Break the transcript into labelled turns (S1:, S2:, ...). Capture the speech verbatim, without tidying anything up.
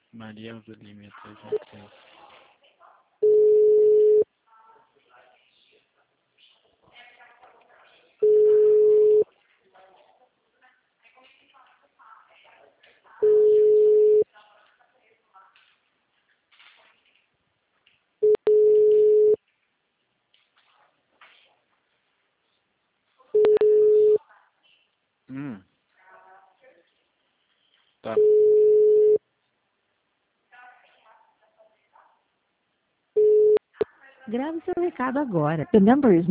S1: Maria Elza Lima, trezentos e três. Hum. Tá.
S2: Grave seu recado agora. The number is